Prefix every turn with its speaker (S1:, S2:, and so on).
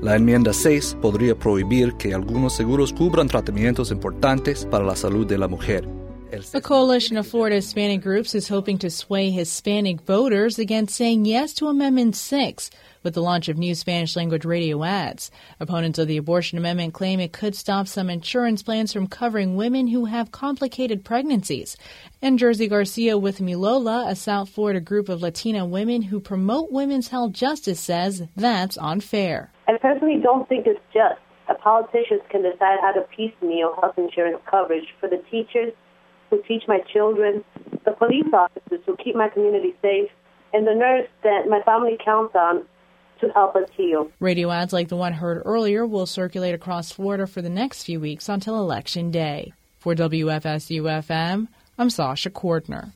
S1: La enmienda 6 podría prohibir que algunos seguros cubran tratamientos importantes para la salud de la mujer.
S2: A coalition of Florida Hispanic groups is hoping to sway Hispanic voters against saying yes to Amendment 6 with the launch of new Spanish-language radio ads. Opponents of the abortion amendment claim it could stop some insurance plans from covering women who have complicated pregnancies. And Jersey Garcia with Milola, a South Florida group of Latina women who promote women's health justice, says that's unfair.
S3: I personally don't think it's just that politicians can decide how to piecemeal health insurance coverage for the teachers who teach my children, the police officers who keep my community safe, and the nurse that my family counts on to help us heal.
S2: Radio ads like the one heard earlier will circulate across Florida for the next few weeks until Election Day. For WFSU-FM, I'm Sasha Cordner.